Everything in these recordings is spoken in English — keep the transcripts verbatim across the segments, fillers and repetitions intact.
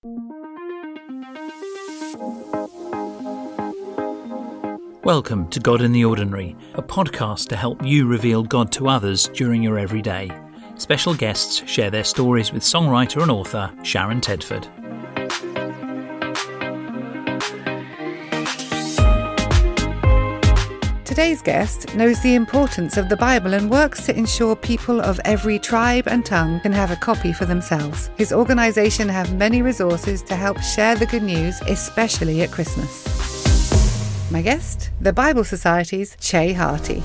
Welcome to God in the Ordinary, a podcast to help you reveal God to others during your everyday. Special guests share their stories with songwriter and author Sharon Tedford. Today's guest knows the importance of the Bible and works to ensure people of every tribe and tongue can have a copy for themselves. His organisation have many resources to help share the good news, especially at Christmas. My guest, the Bible Society's Che Harty.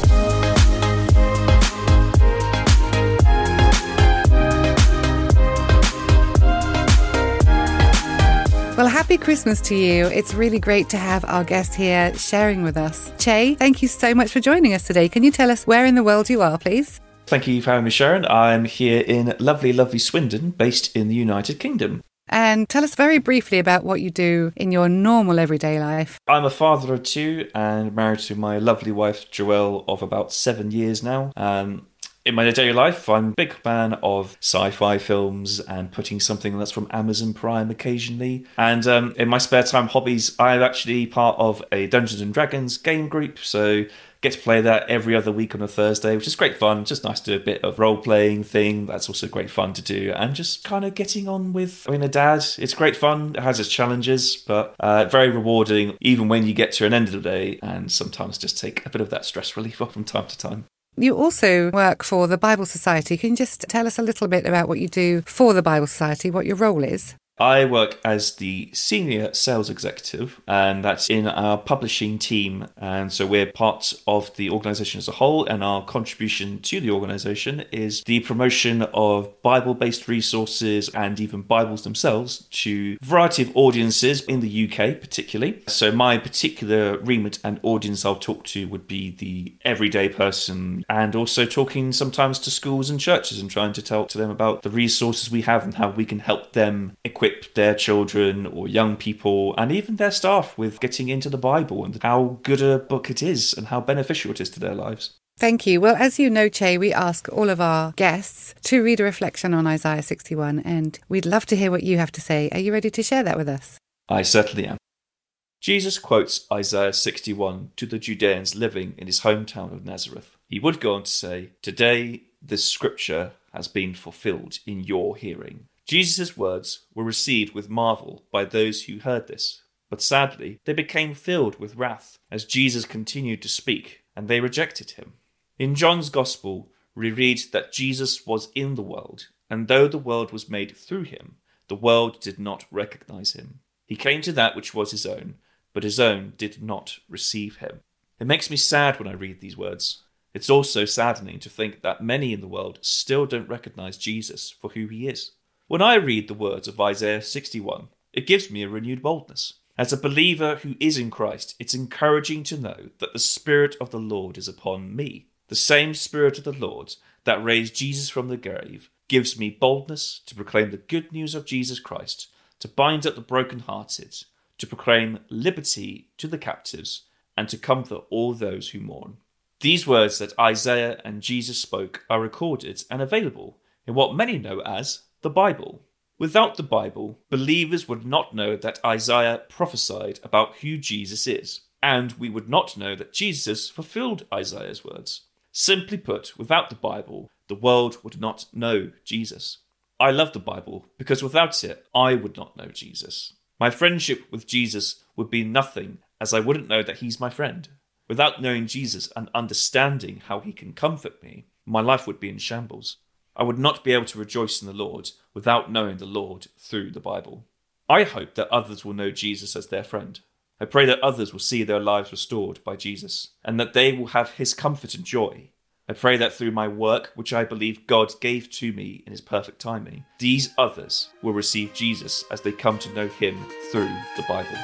Well, happy Christmas to you. It's really great to have our guest here sharing with us. Che, thank you so much for joining us today. Can you tell us where in the world you are, please? Thank you for having me, Sharon. I'm here in lovely, lovely Swindon, based in the United Kingdom. And tell us very briefly about what you do in your normal everyday life. I'm a father of two and married to my lovely wife, Joelle, of about seven years now. Um, in my daily life, I'm a big fan of sci-fi films and putting something that's from Amazon Prime occasionally. And um, in my spare time hobbies, I'm actually part of a Dungeons and Dragons game group, so get to play that every other week on a Thursday, which is great fun. Just nice to do a bit of role-playing thing. That's also great fun to do. And just kind of getting on with being a dad. It's great fun. It has its challenges, but uh, very rewarding, even when you get to an end of the day, and sometimes just take a bit of that stress relief off from time to time. You also work for the Bible Society. Can you just tell us a little bit about what you do for the Bible Society, what your role is? I work as the senior sales executive, and that's in our publishing team. And so we're part of the organisation as a whole, and our contribution to the organisation is the promotion of Bible-based resources and even Bibles themselves to a variety of audiences in the U K particularly. So my particular remit and audience I'll talk to would be the everyday person, and also talking sometimes to schools and churches and trying to talk to them about the resources we have and how we can help them equip their children or young people and even their staff with getting into the Bible and how good a book it is and how beneficial it is to their lives. Thank you. Well, as you know, Che, we ask all of our guests to read a reflection on Isaiah sixty-one, and we'd love to hear what you have to say. Are you ready to share that with us? I certainly am. Jesus quotes Isaiah sixty-one to the Judeans living in his hometown of Nazareth. He would go on to say, "Today this scripture has been fulfilled in your hearing." Jesus' words were received with marvel by those who heard this, but sadly they became filled with wrath as Jesus continued to speak, and they rejected him. In John's Gospel, we read that Jesus was in the world, and though the world was made through him, the world did not recognize him. He came to that which was his own, but his own did not receive him. It makes me sad when I read these words. It's also saddening to think that many in the world still don't recognize Jesus for who he is. When I read the words of Isaiah sixty-one, it gives me a renewed boldness. As a believer who is in Christ, it's encouraging to know that the Spirit of the Lord is upon me. The same Spirit of the Lord that raised Jesus from the grave gives me boldness to proclaim the good news of Jesus Christ, to bind up the brokenhearted, to proclaim liberty to the captives, and to comfort all those who mourn. These words that Isaiah and Jesus spoke are recorded and available in what many know as the Bible. Without the Bible, believers would not know that Isaiah prophesied about who Jesus is, and we would not know that Jesus fulfilled Isaiah's words. Simply put, without the Bible, the world would not know Jesus. I love the Bible because without it, I would not know Jesus. My friendship with Jesus would be nothing, as I wouldn't know that he's my friend. Without knowing Jesus and understanding how he can comfort me, my life would be in shambles. I would not be able to rejoice in the Lord without knowing the Lord through the Bible. I hope that others will know Jesus as their friend. I pray that others will see their lives restored by Jesus, and that they will have his comfort and joy. I pray that through my work, which I believe God gave to me in his perfect timing, these others will receive Jesus as they come to know him through the Bible.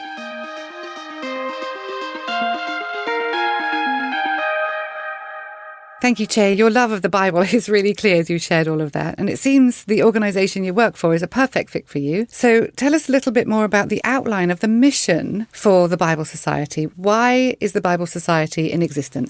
Thank you, Che. Your love of the Bible is really clear as you shared all of that. And it seems the organisation you work for is a perfect fit for you. So tell us a little bit more about the outline of the mission for the Bible Society. Why is the Bible Society in existence?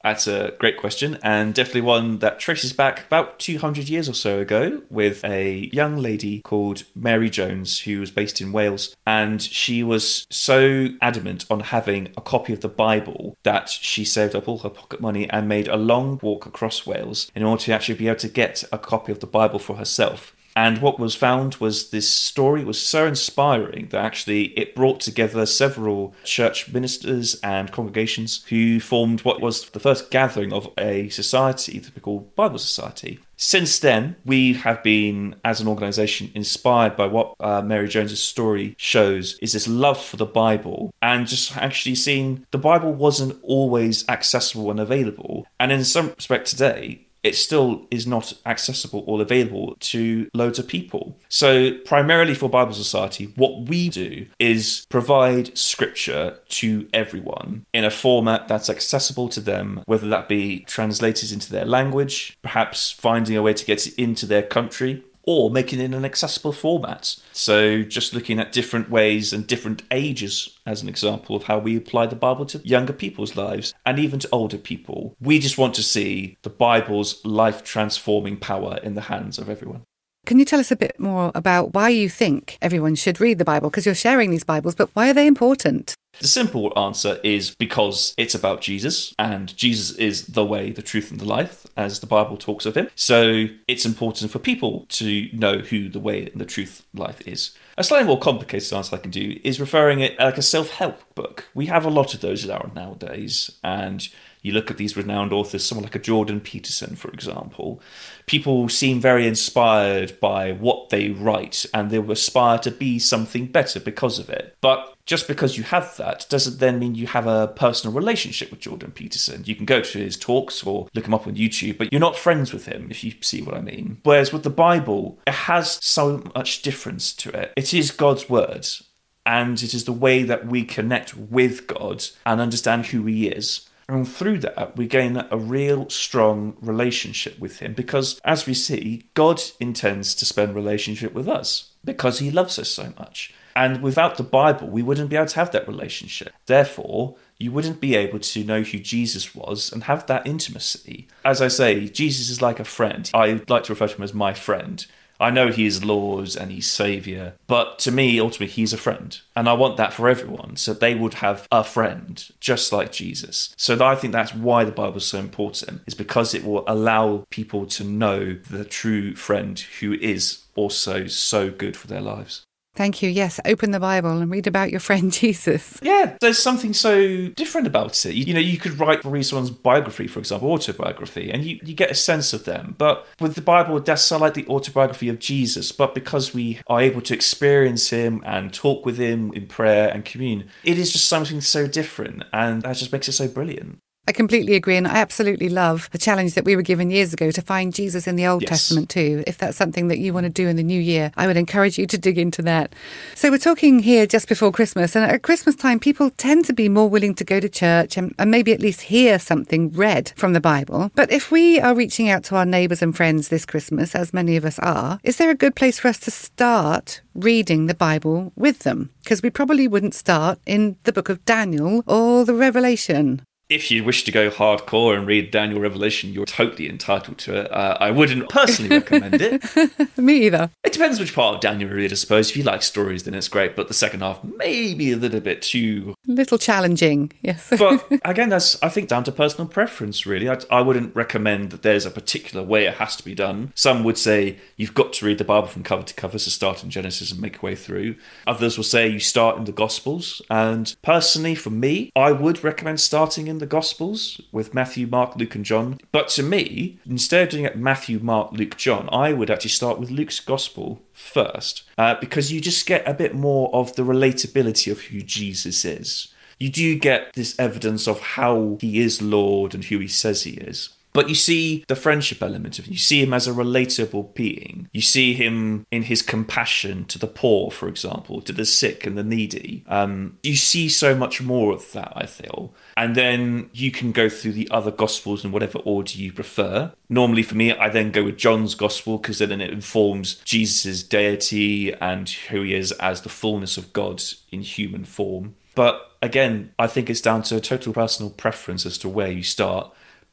That's a great question, and definitely one that traces back about two hundred years or so ago with a young lady called Mary Jones, who was based in Wales. And she was so adamant on having a copy of the Bible that she saved up all her pocket money and made a long walk across Wales in order to actually be able to get a copy of the Bible for herself. And what was found was this story was so inspiring that actually it brought together several church ministers and congregations who formed what was the first gathering of a society that we call Bible Society. Since then, we have been, as an organisation, inspired by what uh, Mary Jones's story shows, is this love for the Bible, and just actually seeing the Bible wasn't always accessible and available. And in some respect today, it still is not accessible or available to loads of people. So primarily for Bible Society, what we do is provide scripture to everyone in a format that's accessible to them, whether that be translated into their language, perhaps finding a way to get it into their country, or making it in an accessible format. So just looking at different ways and different ages as an example of how we apply the Bible to younger people's lives and even to older people. We just want to see the Bible's life-transforming power in the hands of everyone. Can you tell us a bit more about why you think everyone should read the Bible? Because you're sharing these Bibles, but why are they important? The simple answer is because it's about Jesus, and Jesus is the way, the truth, and the life, as the Bible talks of him. So it's important for people to know who the way and the truth life is. A slightly more complicated answer I can do is referring it like a self-help book. We have a lot of those around nowadays, and you look at these renowned authors, someone like a Jordan Peterson, for example. People seem very inspired by what they write, and they aspire to be something better because of it. But just because you have that doesn't then mean you have a personal relationship with Jordan Peterson. You can go to his talks or look him up on YouTube, but you're not friends with him, if you see what I mean. Whereas with the Bible, it has so much difference to it. It is God's word, and it is the way that we connect with God and understand who he is. And through that, we gain a real strong relationship with him because, as we see, God intends to spend relationship with us because he loves us so much. And without the Bible, we wouldn't be able to have that relationship. Therefore, you wouldn't be able to know who Jesus was and have that intimacy. As I say, Jesus is like a friend. I like to refer to him as my friend. I know he is Lord and he's Saviour, but to me, ultimately, he's a friend. And I want that for everyone, so they would have a friend, just like Jesus. So I think that's why the Bible is so important, is because it will allow people to know the true friend who is also so good for their lives. Thank you. Yes, open the Bible and read about your friend Jesus. Yeah, there's something so different about it. You, you know, you could write read someone's biography, for example, autobiography, and you, you get a sense of them. But with the Bible, that's so like the autobiography of Jesus. But because we are able to experience him and talk with him in prayer and commune, it is just something so different, and that just makes it so brilliant. I completely agree, and I absolutely love the challenge that we were given years ago to find Jesus in the Old yes. Testament too. If that's something that you want to do in the new year, I would encourage you to dig into that. So we're talking here just before Christmas, and at Christmas time, people tend to be more willing to go to church and, and maybe at least hear something read from the Bible. But if we are reaching out to our neighbours and friends this Christmas, as many of us are, is there a good place for us to start reading the Bible with them? Because we probably wouldn't start in the book of Daniel or the Revelation. If you wish to go hardcore and read Daniel Revelation, you're totally entitled to it. Uh, I wouldn't personally recommend it. Me either. It depends which part of Daniel you read, I suppose. If you like stories, then it's great. But the second half, maybe a little bit too... little challenging, yes. But again, that's, I think, down to personal preference, really. I, I wouldn't recommend that there's a particular way it has to be done. Some would say you've got to read the Bible from cover to cover, so start in Genesis and make your way through. Others will say you start in the Gospels. And personally, for me, I would recommend starting in the Gospels with Matthew, Mark, Luke and John. But to me, instead of doing it Matthew, Mark, Luke, John, I would actually start with Luke's Gospel first, uh, because you just get a bit more of the relatability of who Jesus is. You do get this evidence of how he is Lord and who he says he is. But you see the friendship element of it. You see him as a relatable being. You see him in his compassion to the poor, for example, to the sick and the needy. Um, you see so much more of that, I feel. And then you can go through the other Gospels in whatever order you prefer. Normally for me, I then go with John's Gospel because then it informs Jesus' deity and who he is as the fullness of God in human form. But again, I think it's down to a total personal preference as to where you start.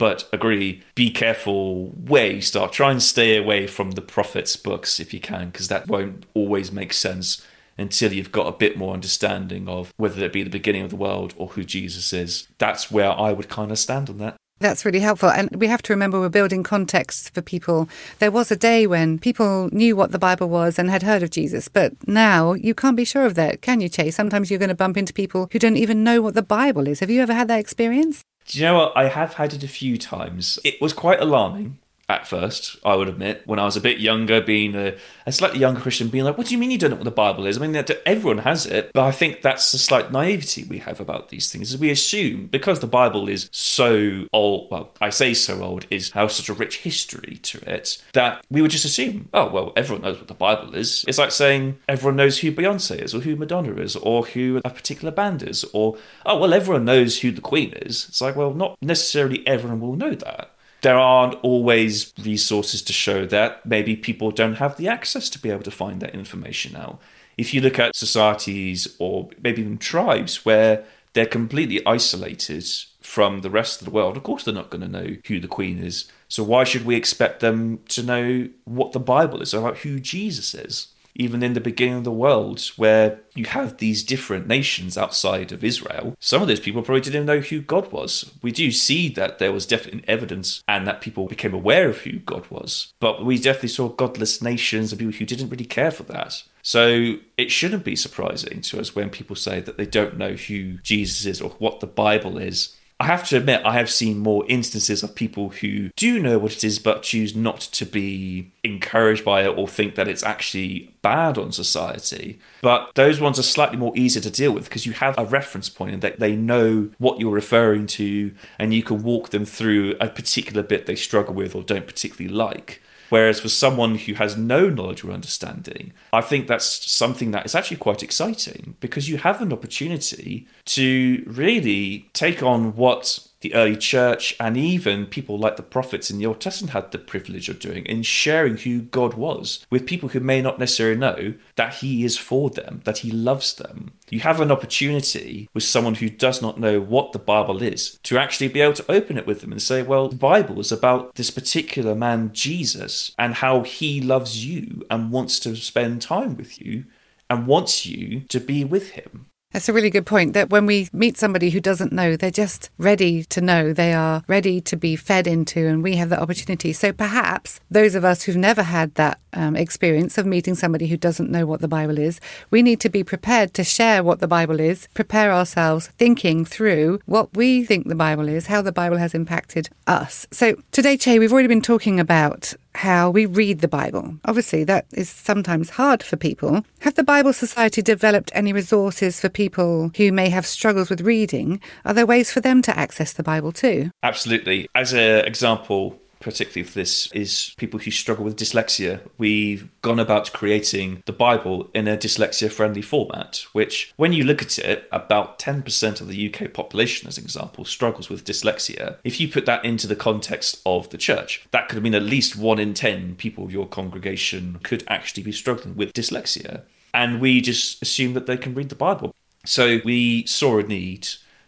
But agree, be careful where you start. Try and stay away from the prophets' books if you can, because that won't always make sense until you've got a bit more understanding of whether it be the beginning of the world or who Jesus is. That's where I would kind of stand on that. That's really helpful. And we have to remember we're building context for people. There was a day when people knew what the Bible was and had heard of Jesus, but now you can't be sure of that, can you, Chase? Sometimes you're going to bump into people who don't even know what the Bible is. Have you ever had that experience? Do you know what? I have had it a few times. It was quite alarming at first, I would admit, when I was a bit younger, being a, a slightly younger Christian, being like, what do you mean you don't know what the Bible is? I mean, everyone has it, but I think that's the slight naivety we have about these things, is we assume, because the Bible is so old, well, I say so old, is has such a rich history to it, that we would just assume, oh, well, everyone knows what the Bible is. It's like saying everyone knows who Beyonce is, or who Madonna is, or who a particular band is, or, oh, well, everyone knows who the Queen is. It's like, well, not necessarily everyone will know that. There aren't always resources to show that. Maybe people don't have the access to be able to find that information out. If you look at societies or maybe even tribes where they're completely isolated from the rest of the world, of course they're not going to know who the Queen is. So why should we expect them to know what the Bible is, about who Jesus is? Even in the beginning of the world, where you have these different nations outside of Israel, some of those people probably didn't know who God was. We do see that there was definitely evidence and that people became aware of who God was. But we definitely saw godless nations and people who didn't really care for that. So it shouldn't be surprising to us when people say that they don't know who Jesus is or what the Bible is. I have to admit, I have seen more instances of people who do know what it is but choose not to be encouraged by it or think that it's actually bad on society. But those ones are slightly more easier to deal with because you have a reference point and that they know what you're referring to and you can walk them through a particular bit they struggle with or don't particularly like. Whereas for someone who has no knowledge or understanding, I think that's something that is actually quite exciting because you have an opportunity to really take on what the early church and even people like the prophets in the Old Testament had the privilege of doing in sharing who God was with people who may not necessarily know that he is for them, that he loves them. You have an opportunity with someone who does not know what the Bible is to actually be able to open it with them and say, well, the Bible is about this particular man, Jesus, and how he loves you and wants to spend time with you and wants you to be with him. That's a really good point, that when we meet somebody who doesn't know, they're just ready to know. They are ready to be fed into, and we have that opportunity. So perhaps those of us who've never had that um, experience of meeting somebody who doesn't know what the Bible is, we need to be prepared to share what the Bible is, prepare ourselves thinking through what we think the Bible is, how the Bible has impacted us. So today, Che, we've already been talking about how we read the Bible. Obviously, that is sometimes hard for people. Have the Bible Society developed any resources for people who may have struggles with reading? Are there ways for them to access the Bible too? Absolutely. As an example, particularly for this, is people who struggle with dyslexia. We've gone about creating the Bible in a dyslexia-friendly format, which, when you look at it, about ten percent of the U K population, as an example, struggles with dyslexia. If you put that into the context of the church, that could mean at least one in ten people of your congregation could actually be struggling with dyslexia. And we just assume that they can read the Bible. So we saw a need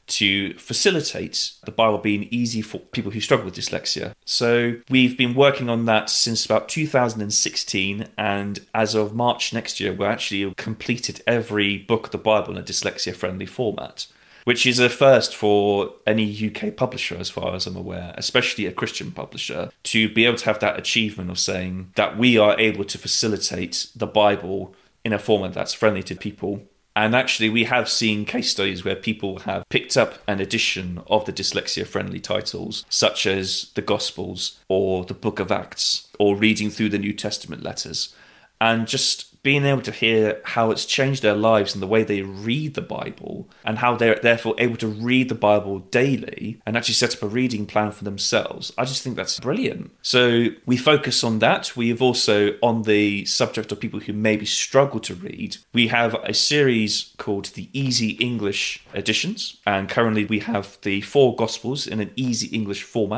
to facilitate the Bible being easy for people who struggle with dyslexia. So we've been working on that since about two thousand sixteen, and as of March next year, we're actually completed every book of the Bible in a dyslexia-friendly format, which is a first for any U K publisher, as far as I'm aware, especially a Christian publisher, to be able to have that achievement of saying that we are able to facilitate the Bible in a format that's friendly to people. And actually, we have seen case studies where people have picked up an edition of the dyslexia-friendly titles, such as the Gospels or the Book of Acts, or reading through the New Testament letters, and just being able to hear how it's changed their lives and the way they read the Bible, and how they're therefore able to read the Bible daily and actually set up a reading plan for themselves. I just think that's brilliant. So we focus on that. We have also, on the subject of people who maybe struggle to read, we have a series called the Easy English Editions, and currently we have the four Gospels in an easy English format.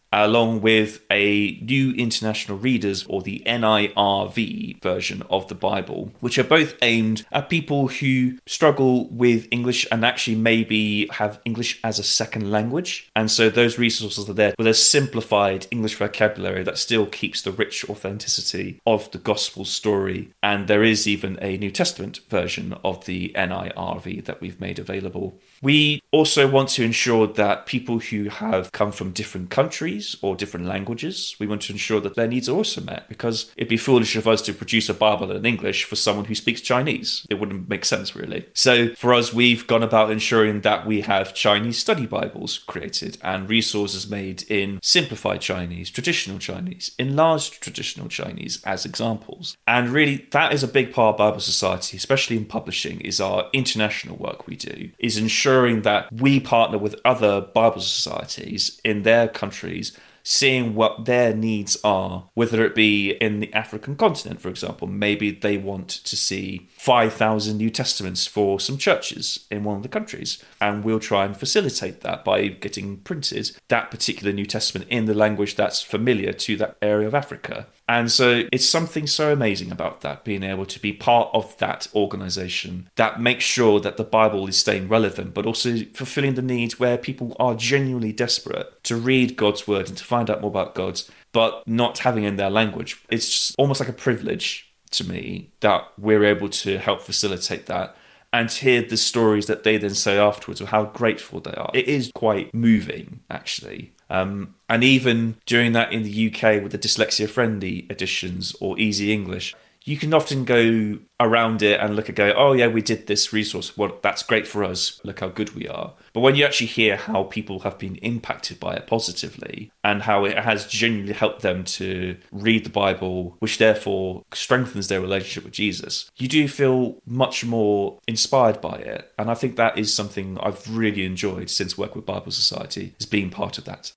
along with a New International Readers, or the N I R V version of the Bible, which are both aimed at people who struggle with English and actually maybe have English as a second language. And so those resources are there with a simplified English vocabulary that still keeps the rich authenticity of the gospel story. And there is even a New Testament version of the N I R V that we've made available. We also want to ensure that people who have come from different countries or different languages, we want to ensure that their needs are also met, because it'd be foolish of us to produce a Bible in English for someone who speaks Chinese. It wouldn't make sense, really. So for us, we've gone about ensuring that we have Chinese study Bibles created and resources made in simplified Chinese, traditional Chinese, enlarged traditional Chinese as examples. And really, that is a big part of Bible Society, especially in publishing, is our international work we do, is ensuring that we partner with other Bible societies in their countries, seeing what their needs are, whether it be in the African continent, for example. Maybe they want to see five thousand New Testaments for some churches in one of the countries, and we'll try and facilitate that by getting printed that particular New Testament in the language that's familiar to that area of Africa. And so it's something so amazing about that, being able to be part of that organisation that makes sure that the Bible is staying relevant, but also fulfilling the needs where people are genuinely desperate to read God's word and to find out more about God, but not having it in their language. It's just almost like a privilege to me that we're able to help facilitate that and hear the stories that they then say afterwards of how grateful they are. It is quite moving, actually. Um, and even doing that in the U K with the dyslexia-friendly editions or Easy English, you can often go around it and look and go, oh yeah, we did this resource. Well, that's great for us. Look how good we are. But when you actually hear how people have been impacted by it positively and how it has genuinely helped them to read the Bible, which therefore strengthens their relationship with Jesus, you do feel much more inspired by it. And I think that is something I've really enjoyed since working with Bible Society, is being part of that.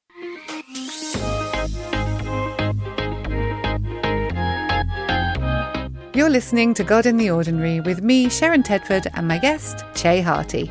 You're listening to God in the Ordinary with me, Sharon Tedford, and my guest, Che Harty.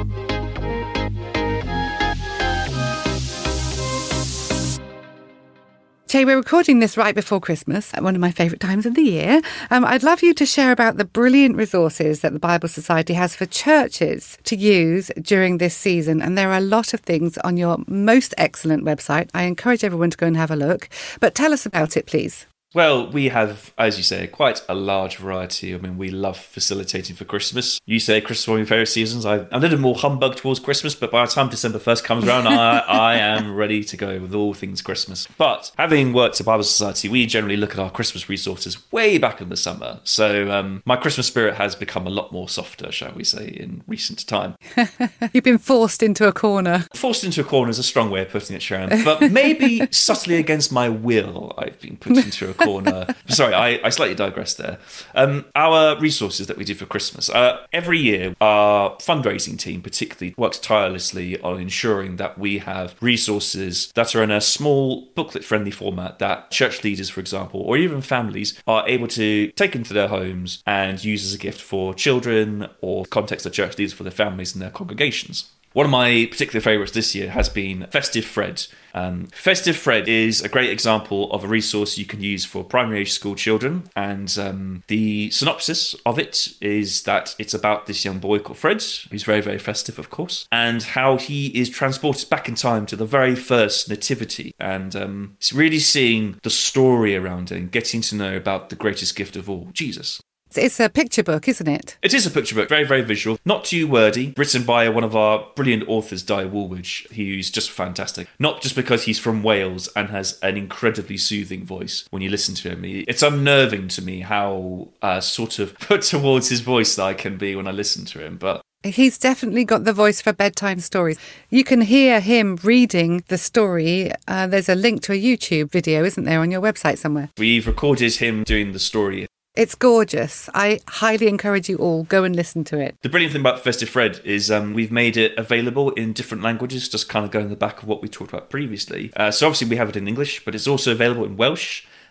Che, we're recording this right before Christmas, at one of my favourite times of the year. Um, I'd love you to share about the brilliant resources that the Bible Society has for churches to use during this season. And there are a lot of things on your most excellent website. I encourage everyone to go and have a look. But tell us about it, please. Well, we have, as you say, quite a large variety. I mean, we love facilitating for Christmas. You say Christmas is one of your favourite seasons. I'm a little more humbug towards Christmas, but by the time December first comes around, I, I am ready to go with all things Christmas. But having worked at Bible Society, we generally look at our Christmas resources way back in the summer. So um, my Christmas spirit has become a lot more softer, shall we say, in recent time. You've been forced into a corner. Forced into a corner is a strong way of putting it, Sharon. But maybe subtly against my will, I've been put into a corner. Sorry, I, I slightly digressed there. Um, our resources that we do for Christmas. Uh, every year, our fundraising team particularly works tirelessly on ensuring that we have resources that are in a small booklet-friendly format that church leaders, for example, or even families are able to take into their homes and use as a gift for children, or context of church leaders for their families and their congregations. One of my particular favourites this year has been Festive Fred. Um, Festive Fred is a great example of a resource you can use for primary age school children. And um, the synopsis of it is that it's about this young boy called Fred, who's very, very festive, of course, and how he is transported back in time to the very first nativity. And um, it's really seeing the story around it and getting to know about the greatest gift of all, Jesus. It's a picture book, isn't it? It is a picture book, very, very visual, not too wordy, written by one of our brilliant authors, Di Woolwich, who's just fantastic. Not just because he's from Wales and has an incredibly soothing voice when you listen to him. It's unnerving to me how uh, sort of put towards his voice that I can be when I listen to him, but he's definitely got the voice for bedtime stories. You can hear him reading the story. Uh, there's a link to a YouTube video, isn't there, on your website somewhere? We've recorded him doing the story. It's gorgeous. I highly encourage you all, go and listen to it. The brilliant thing about Festive Fred is um, we've made it available in different languages, just kind of going the back of what we talked about previously. Uh, so obviously we have it in English, but it's also available in Welsh,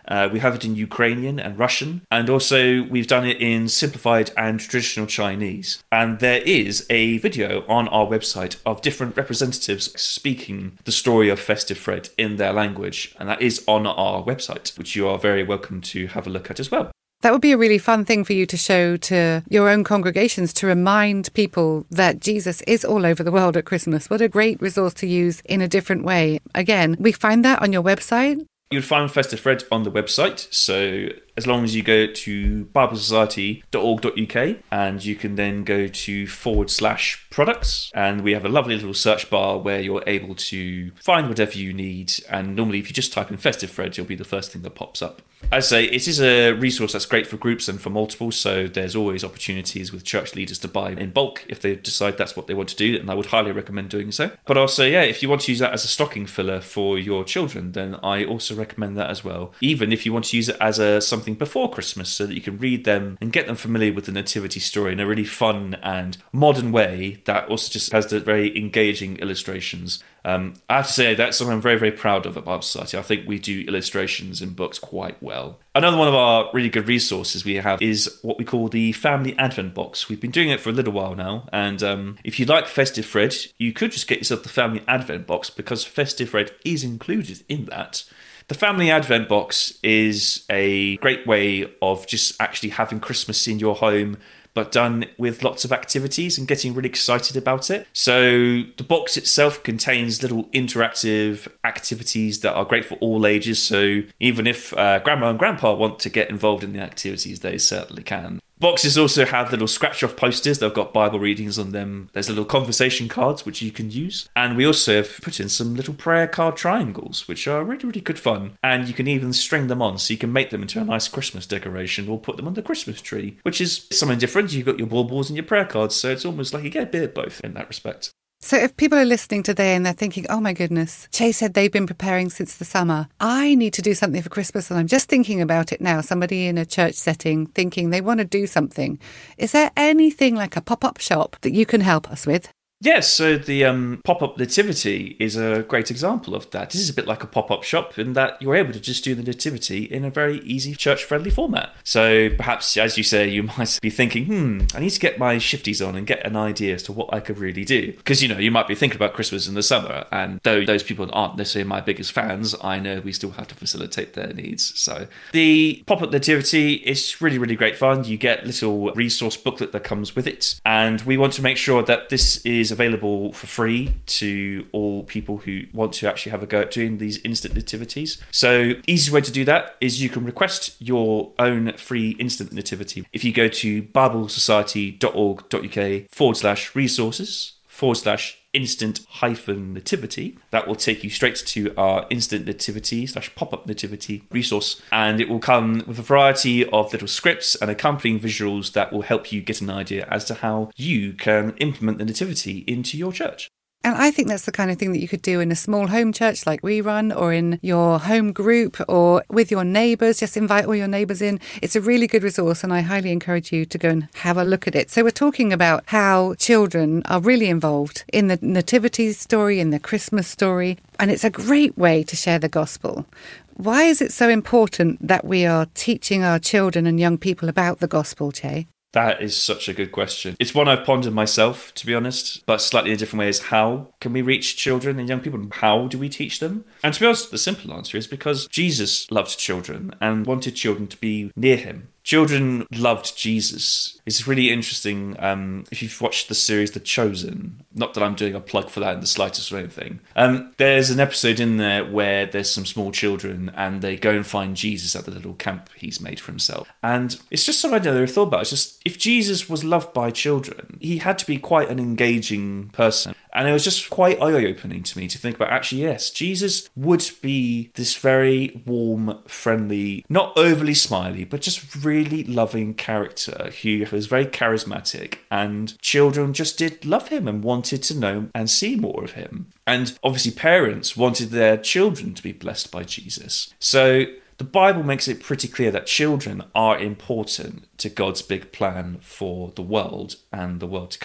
Uh, we have it in Ukrainian and Russian, and also we've done it in simplified and traditional Chinese. And there is a video on our website of different representatives speaking the story of Festive Fred in their language, and that is on our website, which you are very welcome to have a look at as well. That would be a really fun thing for you to show to your own congregations, to remind people that Jesus is all over the world at Christmas. What a great resource to use in a different way. Again, we find that on your website. You'd find Festive Fred on the website, so as long as you go to bible society dot org dot U K and you can then go to forward slash products, and we have a lovely little search bar where you're able to find whatever you need, and normally if you just type in Festive Fred, you'll be the first thing that pops up. As I say, it is a resource that's great for groups and for multiple, so there's always opportunities with church leaders to buy in bulk if they decide that's what they want to do, and I would highly recommend doing so. But also, yeah, if you want to use that as a stocking filler for your children, then I also recommend that as well. Even if you want to use it as a something before Christmas so that you can read them and get them familiar with the nativity story in a really fun and modern way that also just has the very engaging illustrations. Um, I have to say that's something I'm very, very proud of at Bible Society. I think we do illustrations in books quite well. Another one of our really good resources we have is what we call the Family Advent Box. We've been doing it for a little while now, and um, if you like Festive Fred, you could just get yourself the Family Advent Box because Festive Fred is included in that. The Family Advent Box is a great way of just actually having Christmas in your home, but done with lots of activities and getting really excited about it. So the box itself contains little interactive activities that are great for all ages. So even if uh, Grandma and Grandpa want to get involved in the activities, they certainly can. Boxes also have little scratch-off posters. They've got Bible readings on them. There's little conversation cards, which you can use. And we also have put in some little prayer card triangles, which are really, really good fun. And you can even string them on, so you can make them into a nice Christmas decoration or put them on the Christmas tree, which is something different. You've got your baubles and your prayer cards, so it's almost like you get a bit of both in that respect. So if people are listening today and they're thinking, oh my goodness, Che said they've been preparing since the summer. I need to do something for Christmas and I'm just thinking about it now. Somebody in a church setting thinking they want to do something. Is there anything like a pop-up shop that you can help us with? Yes, so the um, pop-up nativity is a great example of that. This is a bit like a pop-up shop in that you're able to just do the nativity in a very easy church-friendly format. So perhaps, as you say, you might be thinking, hmm, I need to get my shifties on and get an idea as to what I could really do. Because, you know, you might be thinking about Christmas in the summer, and though those people aren't necessarily my biggest fans, I know we still have to facilitate their needs. So the pop-up nativity is really, really great fun. You get a little resource booklet that comes with it, and we want to make sure that this is available for free to all people who want to actually have a go at doing these instant nativities. So easiest way to do that is you can request your own free instant nativity. If you go to bible society dot org dot U K forward slash resources forward slash instant hyphen nativity, that will take you straight to our instant nativity slash pop-up nativity resource, and it will come with a variety of little scripts and accompanying visuals that will help you get an idea as to how you can implement the nativity into your church. And I think that's the kind of thing that you could do in a small home church like we run, or in your home group, or with your neighbours. Just invite all your neighbours in. It's a really good resource, and I highly encourage you to go and have a look at it. So we're talking about how children are really involved in the nativity story, in the Christmas story, and it's a great way to share the gospel. Why is it so important that we are teaching our children and young people about the gospel, Che? That is such a good question. It's one I've pondered myself, to be honest, but slightly in a different way is how can we reach children and young people? How do we teach them? And to be honest, the simple answer is because Jesus loved children and wanted children to be near him. Children loved Jesus. It's really interesting. Um, if you've watched the series The Chosen, not that I'm doing a plug for that in the slightest or anything, um, there's an episode in there where there's some small children and they go and find Jesus at the little camp he's made for himself. And it's just something I never thought about. It's just, if Jesus was loved by children, he had to be quite an engaging person. And it was just quite eye-opening to me to think about, actually, yes, Jesus would be this very warm, friendly, not overly smiley, but just really loving character who was very charismatic. And children just did love him and wanted to know and see more of him. And obviously parents wanted their children to be blessed by Jesus. So the Bible makes it pretty clear that children are important to God's big plan for the world and the world to come.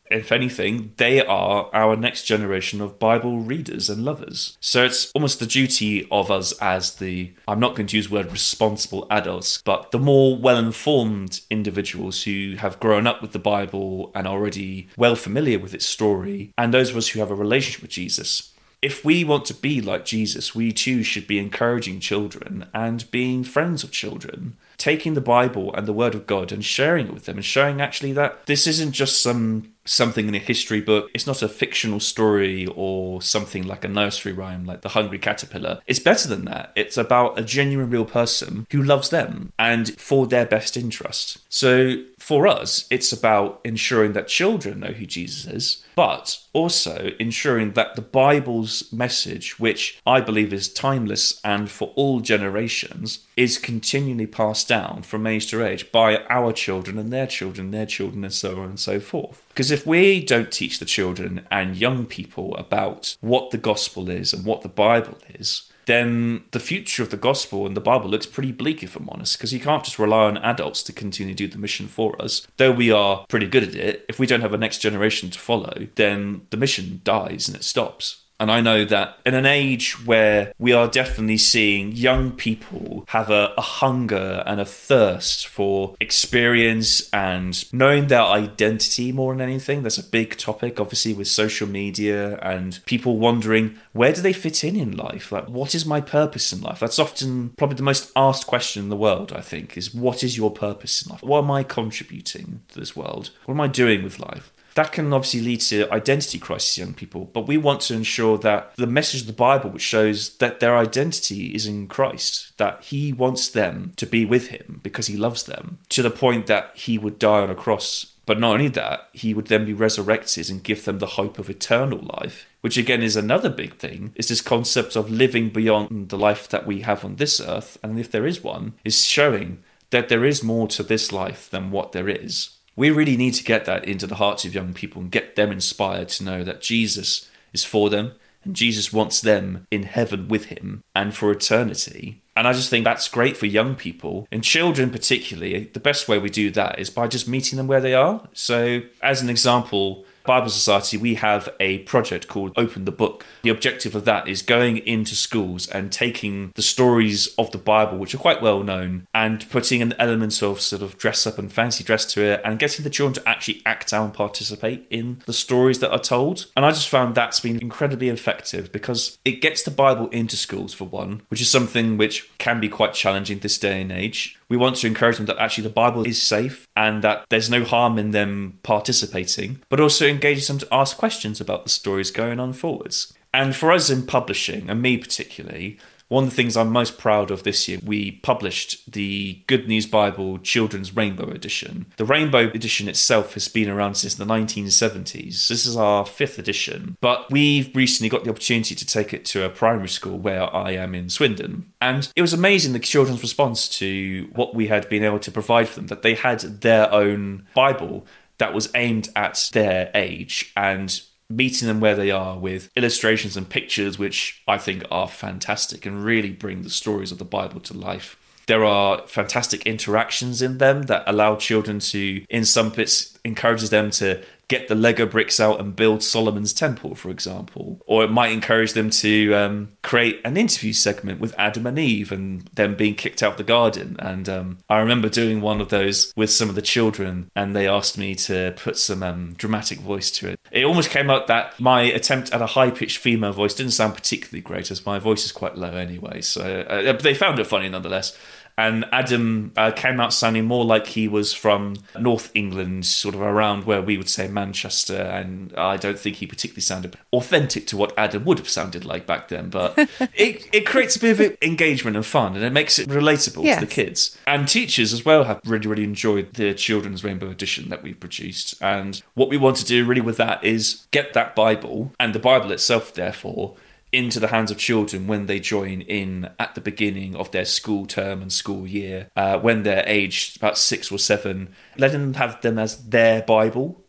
If anything, they are our next generation of Bible readers and lovers. So it's almost the duty of us as the, I'm not going to use the word responsible adults, but the more well-informed individuals who have grown up with the Bible and are already well familiar with its story, and those of us who have a relationship with Jesus. If we want to be like Jesus, we too should be encouraging children and being friends of children, taking the Bible and the Word of God and sharing it with them and showing actually that this isn't just some something in a history book. It's not a fictional story or something like a nursery rhyme like The Hungry Caterpillar. It's better than that. It's about a genuine real person who loves them and for their best interest. So for us, it's about ensuring that children know who Jesus is, but also ensuring that the Bible's message, which I believe is timeless and for all generations, is continually passed down from age to age by our children and their children, their children, and so on and so forth. Because if we don't teach the children and young people about what the gospel is and what the Bible is, then the future of the gospel and the Bible looks pretty bleak, if I'm honest, because you can't just rely on adults to continue to do the mission for us. Though we are pretty good at it, if we don't have a next generation to follow, then the mission dies and it stops. And I know that in an age where we are definitely seeing young people have a, a hunger and a thirst for experience and knowing their identity more than anything, there's a big topic, obviously, with social media and people wondering, where do they fit in in life? Like, what is my purpose in life? That's often probably the most asked question in the world, I think, is what is your purpose in life? What am I contributing to this world? What am I doing with life? That can obviously lead to identity crisis, young people, but we want to ensure that the message of the Bible, which shows that their identity is in Christ, that he wants them to be with him because he loves them, to the point that he would die on a cross. But not only that, he would then be resurrected and give them the hope of eternal life, which again is another big thing, is this concept of living beyond the life that we have on this earth, and if there is one, is showing that there is more to this life than what there is. We really need to get that into the hearts of young people and get them inspired to know that Jesus is for them and Jesus wants them in heaven with him and for eternity. And I just think that's great for young people and children particularly. The best way we do that is by just meeting them where they are. So as an example, Bible Society, we have a project called Open the Book. The objective of that is going into schools and taking the stories of the Bible, which are quite well known, and putting an element of sort of dress up and fancy dress to it and getting the children to actually act out and participate in the stories that are told. And I just found that's been incredibly effective because it gets the Bible into schools, for one, which is something which can be quite challenging this day and age. We want to encourage them that actually the Bible is safe and that there's no harm in them participating, but also engages them to ask questions about the stories going on forwards. And for us in publishing, and me particularly, one of the things I'm most proud of this year, we published the Good News Bible Children's Rainbow Edition. The Rainbow Edition itself has been around since the nineteen seventies. This is our fifth edition. But we've recently got the opportunity to take it to a primary school where I am in Swindon. And it was amazing, the children's response to what we had been able to provide for them, that they had their own Bible that was aimed at their age and meeting them where they are with illustrations and pictures, which I think are fantastic and really bring the stories of the Bible to life. There are fantastic interactions in them that allow children to, in some bits, encourages them to get the Lego bricks out and build Solomon's Temple, for example. Or it might encourage them to um, create an interview segment with Adam and Eve and them being kicked out the garden. And um, I remember doing one of those with some of the children, and they asked me to put some um, dramatic voice to it. It almost came out that my attempt at a high-pitched female voice didn't sound particularly great, as my voice is quite low anyway. So uh, they found it funny nonetheless. And Adam uh, came out sounding more like he was from North England, sort of around where we would say Manchester, and I don't think he particularly sounded authentic to what Adam would have sounded like back then. But it, it creates a bit of engagement and fun, and it makes it relatable yes. to the kids. And teachers as well have really, really enjoyed the Children's Rainbow Edition that we've produced. And what we want to do really with that is get that Bible, and the Bible itself, therefore, into the hands of children when they join in at the beginning of their school term and school year, uh, when they're aged about six or seven, letting them have them as their Bible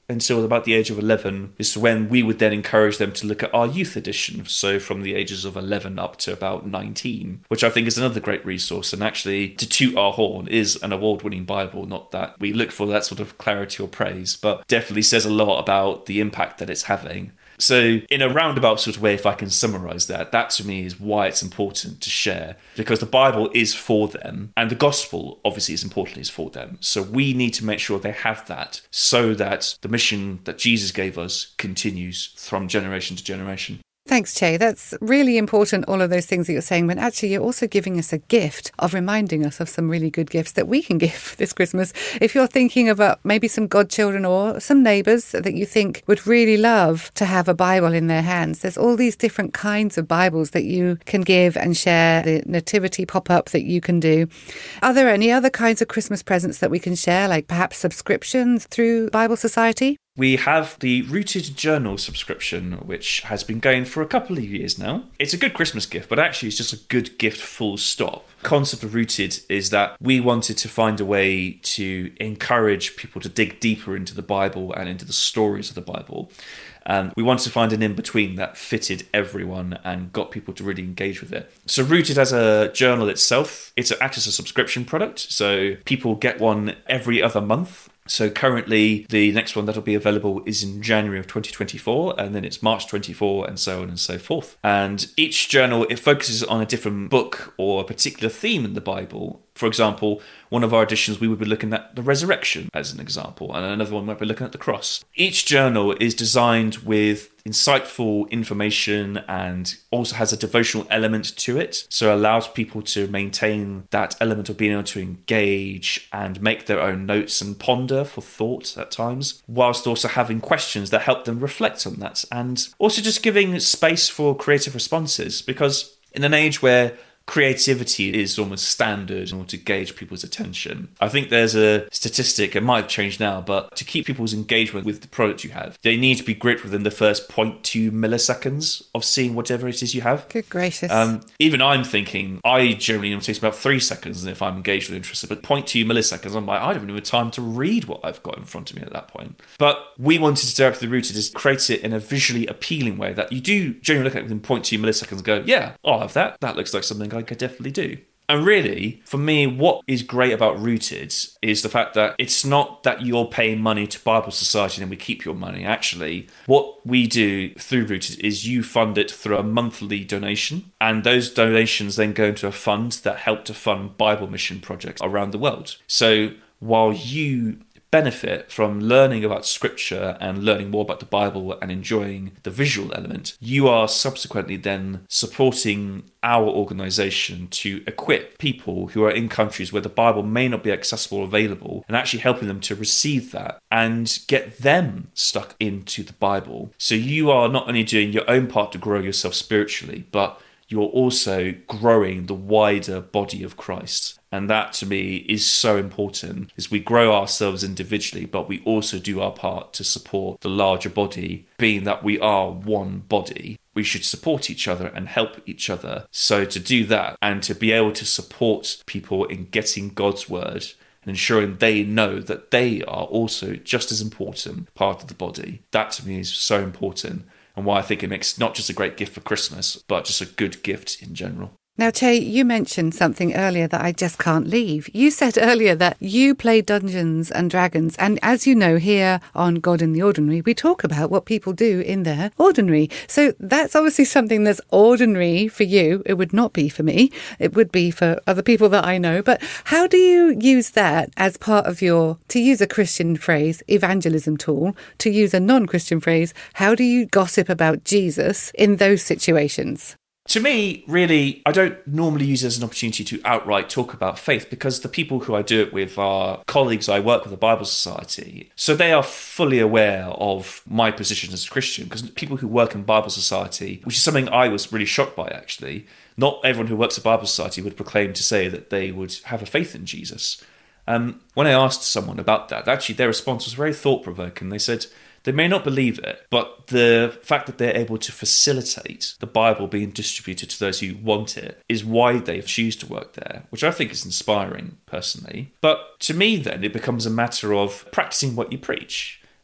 until about the age of eleven is when we would then encourage them to look at our youth edition, so from the ages of eleven up to about nineteen, which I think is another great resource. And actually, to toot our horn, is an award-winning Bible. Not that we look for that sort of clarity or praise, but definitely says a lot about the impact that it's having. So in a roundabout sort of way, if I can summarise that, that to me is why it's important to share, because the Bible is for them and the gospel obviously is importantly is for them. So we need to make sure they have that so that the mission that Jesus gave us continues from generation to generation. Thanks, Che. That's really important, all of those things that you're saying, but actually you're also giving us a gift of reminding us of some really good gifts that we can give this Christmas. If you're thinking about maybe some godchildren or some neighbours that you think would really love to have a Bible in their hands, there's all these different kinds of Bibles that you can give and share, the nativity pop-up that you can do. Are there any other kinds of Christmas presents that we can share, like perhaps subscriptions through Bible Society? We have the Rooted Journal subscription, which has been going for a couple of years now. It's a good Christmas gift, but actually it's just a good gift full stop. The concept of Rooted is that we wanted to find a way to encourage people to dig deeper into the Bible and into the stories of the Bible. And we wanted to find an in-between that fitted everyone and got people to really engage with it. So Rooted as a journal itself, it's acts as a subscription product. So people get one every other month. So currently, the next one that'll be available is in January of twenty twenty-four, and then it's March twenty-four, and so on and so forth. And each journal, it focuses on a different book or a particular theme in the Bible. For example, one of our editions, we would be looking at the resurrection as an example, and another one might be looking at the cross. Each journal is designed with insightful information and also has a devotional element to it, so it allows people to maintain that element of being able to engage and make their own notes and ponder for thought at times, whilst also having questions that help them reflect on that, and also just giving space for creative responses, because in an age where creativity is almost standard in order to gauge people's attention. I think there's a statistic, it might have changed now, but to keep people's engagement with the product you have, they need to be gripped within the first zero point two milliseconds of seeing whatever it is you have. Good gracious. Um, even I'm thinking, I generally it takes about three seconds if I'm engaged with interested, but zero point two milliseconds, I'm like, I don't even have time to read what I've got in front of me at that point. But we wanted to do it with the Rooted is create it in a visually appealing way that you do generally look at it within zero point two milliseconds and go, yeah, I'll have that. That looks like something I could definitely do. And really, for me, what is great about Rooted is the fact that it's not that you're paying money to Bible Society and then we keep your money. Actually, what we do through Rooted is you fund it through a monthly donation, and those donations then go into a fund that help to fund Bible mission projects around the world. So while you benefit from learning about scripture and learning more about the Bible and enjoying the visual element, you are subsequently then supporting our organisation to equip people who are in countries where the Bible may not be accessible or available, and actually helping them to receive that and get them stuck into the Bible. So you are not only doing your own part to grow yourself spiritually, but you're also growing the wider body of Christ. And that to me is so important, is we grow ourselves individually, but we also do our part to support the larger body, being that we are one body. We should support each other and help each other. So to do that and to be able to support people in getting God's word and ensuring they know that they are also just as important part of the body, that to me is so important. And why I think it makes not just a great gift for Christmas, but just a good gift in general. Now, Che, you mentioned something earlier that I just can't leave. You said earlier that you play Dungeons and Dragons. And as you know, here on God in the Ordinary, we talk about what people do in their ordinary. So that's obviously something that's ordinary for you. It would not be for me. It would be for other people that I know. But how do you use that as part of your, to use a Christian phrase, evangelism tool, to use a non-Christian phrase, how do you gossip about Jesus in those situations? To me, really, I don't normally use it as an opportunity to outright talk about faith, because the people who I do it with are colleagues I work with at the Bible Society. So they are fully aware of my position as a Christian, because people who work in Bible Society, which is something I was really shocked by actually, not everyone who works at Bible Society would proclaim to say that they would have a faith in Jesus. Um, when I asked someone about that, actually their response was very thought-provoking. They said, they may not believe it, but the fact that they're able to facilitate the Bible being distributed to those who want it is why they choose to work there, which I think is inspiring personally. But to me then, it becomes a matter of practicing what you preach.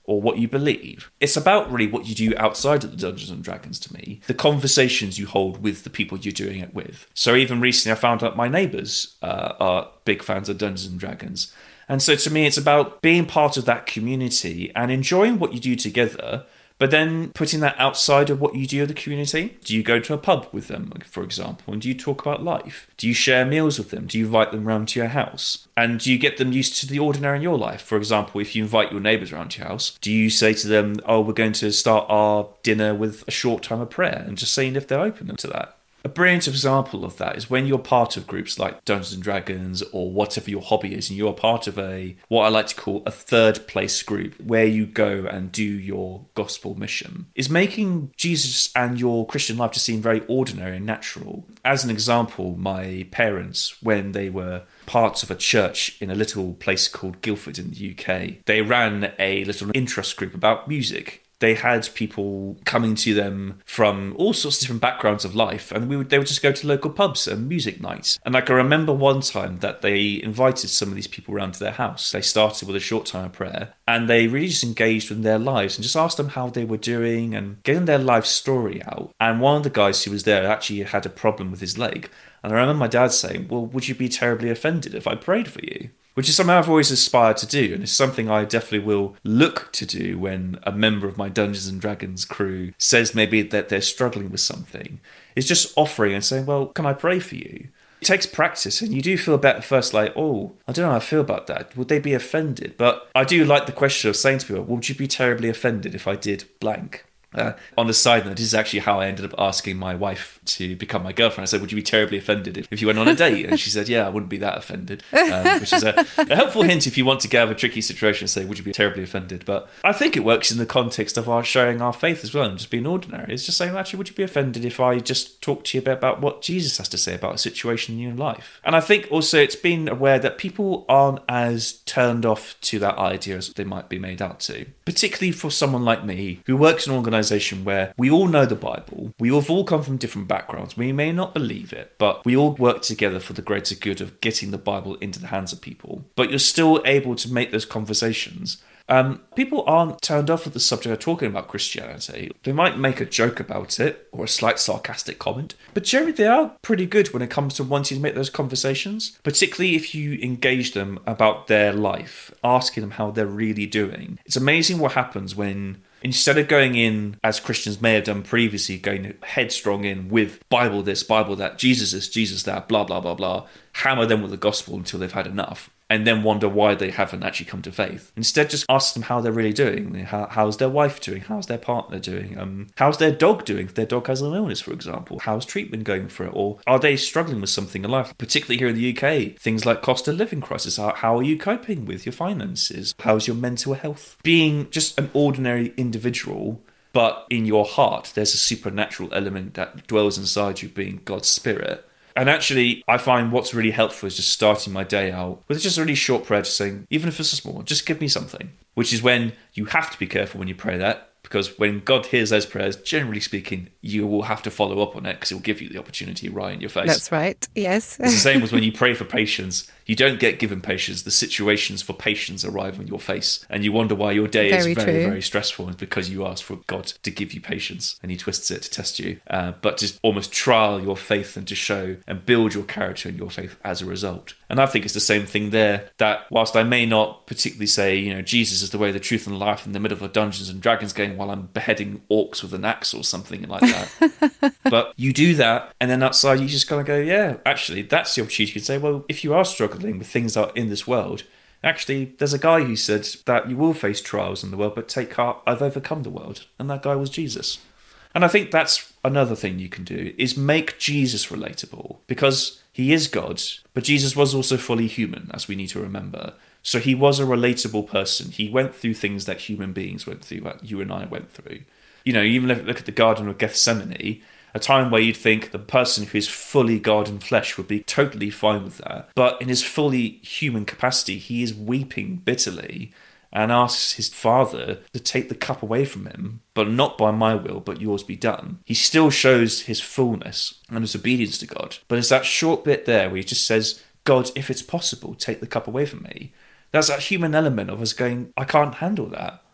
or what you believe. It's about really what you do outside of the Dungeons and Dragons to me, the conversations you hold with the people you're doing it with. So even recently I found out my neighbours uh, are big fans of Dungeons and Dragons. And so to me it's about being part of that community and enjoying what you do together, but then putting that outside of what you do in the community. Do you go to a pub with them, for example, and do you talk about life? Do you share meals with them? Do you invite them around to your house? And do you get them used to the ordinary in your life? For example, if you invite your neighbours around to your house, do you say to them, oh, we're going to start our dinner with a short time of prayer, and just seeing if they're open to that? A brilliant example of that is when you're part of groups like Dungeons and Dragons or whatever your hobby is, and you're part of a what I like to call a third place group where you go and do your gospel mission, is making Jesus and your Christian life to seem very ordinary and natural. As an example, my parents, when they were parts of a church in a little place called Guildford in the U K, they ran a little interest group about music. They had people coming to them from all sorts of different backgrounds of life, and we would, they would just go to local pubs and music nights. And like I remember one time that they invited some of these people around to their house. They started with a short time of prayer, and they really just engaged in their lives and just asked them how they were doing and getting their life story out. And one of the guys who was there actually had a problem with his leg. And I remember my dad saying, well, would you be terribly offended if I prayed for you? Which is something I've always aspired to do, and it's something I definitely will look to do when a member of my Dungeons and Dragons crew says maybe that they're struggling with something. It's just offering and saying, well, can I pray for you? It takes practice, and you do feel a bit at first like, oh, I don't know how I feel about that. Would they be offended? But I do like the question of saying to people, would you be terribly offended if I did blank? Uh, on the side note, this is actually how I ended up asking my wife to become my girlfriend. I said, would you be terribly offended if, if you went on a date? And she said, yeah, I wouldn't be that offended, um, which is a, a helpful hint if you want to get out of a tricky situation and say, would you be terribly offended? But I think it works in the context of our sharing our faith as well and just being ordinary. It's just saying, actually, would you be offended if I just talk to you a bit about what Jesus has to say about a situation in your life? And I think also it's been aware that people aren't as turned off to that idea as they might be made out to, particularly for someone like me who works in an organisation where we all know the Bible, we have all come from different backgrounds, we may not believe it, but we all work together for the greater good of getting the Bible into the hands of people. But you're still able to make those conversations. Um, people aren't turned off with the subject of talking about Christianity. They might make a joke about it or a slight sarcastic comment, but generally they are pretty good when it comes to wanting to make those conversations, particularly if you engage them about their life, asking them how they're really doing. It's amazing what happens when, instead of going in, as Christians may have done previously, going headstrong in with Bible this, Bible that, Jesus this, Jesus that, blah, blah, blah, blah, hammer them with the gospel until they've had enough, and then wonder why they haven't actually come to faith. Instead, just ask them how they're really doing. How, how's their wife doing? How's their partner doing? Um, how's their dog doing? If their dog has an illness, for example. How's treatment going for it? Or are they struggling with something in life? Particularly here in the U K, things like cost of living crisis. How, how are you coping with your finances? How's your mental health? Being just an ordinary individual, but in your heart, there's a supernatural element that dwells inside you, being God's Spirit. And actually, I find what's really helpful is just starting my day out with just a really short prayer, just saying, even if it's small, just give me something. Which is when you have to be careful when you pray that, because when God hears those prayers, generally speaking, you will have to follow up on it because he'll give you the opportunity right in your face. That's right, yes. It's the same as when you pray for patience. You don't get given patience. The situations for patience arrive on your face. And you wonder why your day very is very, true. very stressful. It's because you ask for God to give you patience and he twists it to test you. Uh, but just almost trial your faith and to show and build your character and your faith as a result. And I think it's the same thing there, that whilst I may not particularly say, you know, Jesus is the way, the truth and life in the middle of a Dungeons and Dragons game while I'm beheading orcs with an axe or something like that. But you do that, and then outside you just kind of go, yeah, actually, that's the opportunity. You can say, well, if you are struggling with things that are in this world, actually, there's a guy who said that you will face trials in the world, but take heart, I've overcome the world. And that guy was Jesus. And I think that's another thing you can do, is make Jesus relatable, because he is God, but Jesus was also fully human, as we need to remember. So he was a relatable person. He went through things that human beings went through, that you and I went through. You know, even look at the Garden of Gethsemane, a time where you'd think the person who is fully God in flesh would be totally fine with that. But in his fully human capacity, he is weeping bitterly and asks his Father to take the cup away from him, but not by my will, but yours be done. He still shows his fullness and his obedience to God. But it's that short bit there where he just says, God, if it's possible, take the cup away from me. That's that human element of us going, I can't handle that.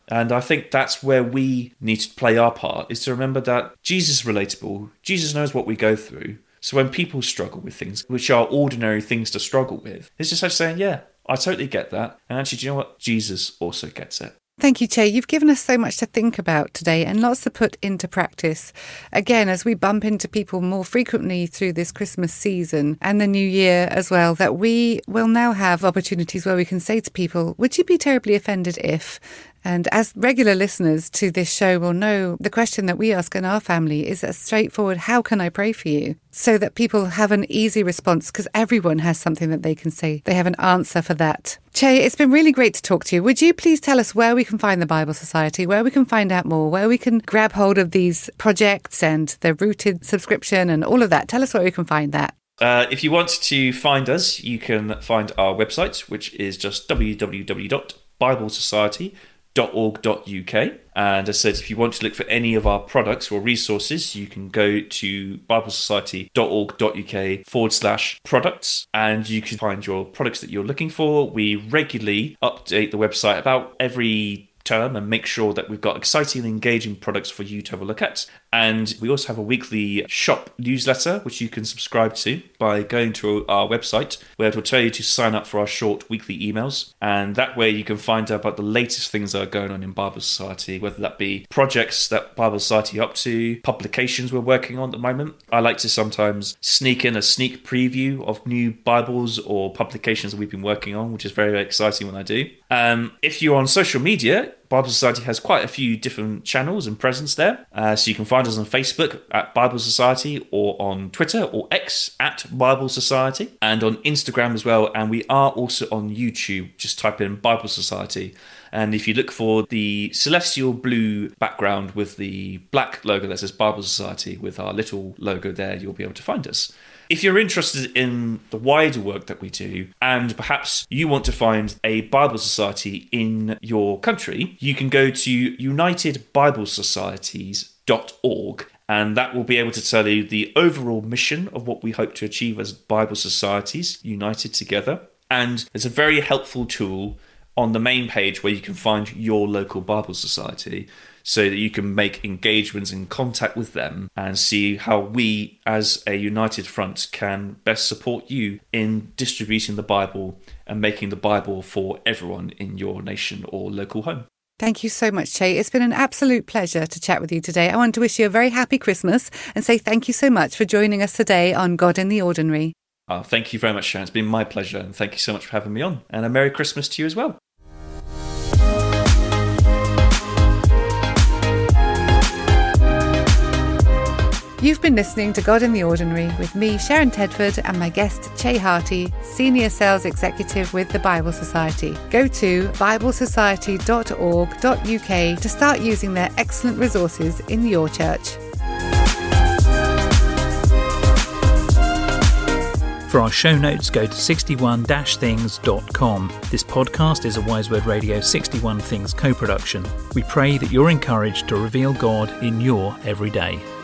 And I think that's where we need to play our part, is to remember that Jesus is relatable. Jesus knows what we go through. So when people struggle with things, which are ordinary things to struggle with, it's just like saying, yeah, I totally get that. And actually, do you know what? Jesus also gets it. Thank you, Che. You've given us so much to think about today and lots to put into practice. Again, as we bump into people more frequently through this Christmas season and the new year as well, that we will now have opportunities where we can say to people, would you be terribly offended if... And as regular listeners to this show will know, the question that we ask in our family is a straightforward, how can I pray for you? So that people have an easy response, because everyone has something that they can say. They have an answer for that. Che, it's been really great to talk to you. Would you please tell us where we can find the Bible Society, where we can find out more, where we can grab hold of these projects and the Rooted subscription and all of that? Tell us where we can find that. Uh, if you want to find us, you can find our website, which is just w w w dot bible society dot org dot u k. And as I said, if you want to look for any of our products or resources, you can go to bible society dot org dot u k forward slash products, and you can find your products that you're looking for. We regularly update the website about every term and make sure that we've got exciting and engaging products for you to have a look at. And we also have a weekly shop newsletter, which you can subscribe to by going to our website, where it will tell you to sign up for our short weekly emails. And that way you can find out about the latest things that are going on in Bible Society, whether that be projects that Bible Society are up to, publications we're working on at the moment. I like to sometimes sneak in a sneak preview of new Bibles or publications that we've been working on, which is very, very exciting when I do. Um, if you're on social media, Bible Society has quite a few different channels and presence there. Uh, so you can find us on Facebook at Bible Society, or on Twitter or X at Bible Society, and on Instagram as well. And we are also on YouTube. Just type in Bible Society. And if you look for the celestial blue background with the black logo that says Bible Society with our little logo there, you'll be able to find us. If you're interested in the wider work that we do, and perhaps you want to find a Bible Society in your country, you can go to united bible societies dot org, and that will be able to tell you the overall mission of what we hope to achieve as Bible Societies united together. And there's a very helpful tool on the main page where you can find your local Bible Society, so that you can make engagements and contact with them and see how we as a united front can best support you in distributing the Bible and making the Bible for everyone in your nation or local home. Thank you so much, Che. It's been an absolute pleasure to chat with you today. I want to wish you a very happy Christmas and say thank you so much for joining us today on God in the Ordinary. Oh, thank you very much, Sharon. It's been my pleasure, and thank you so much for having me on. And a Merry Christmas to you as well. You've been listening to God in the Ordinary with me, Sharon Tedford, and my guest, Che Harty, Senior Sales Executive with the Bible Society. Go to bible society dot org dot u k to start using their excellent resources in your church. For our show notes, go to sixty-one dash things dot com. This podcast is a Wise Word Radio sixty-one Things co-production. We pray that you're encouraged to reveal God in your everyday.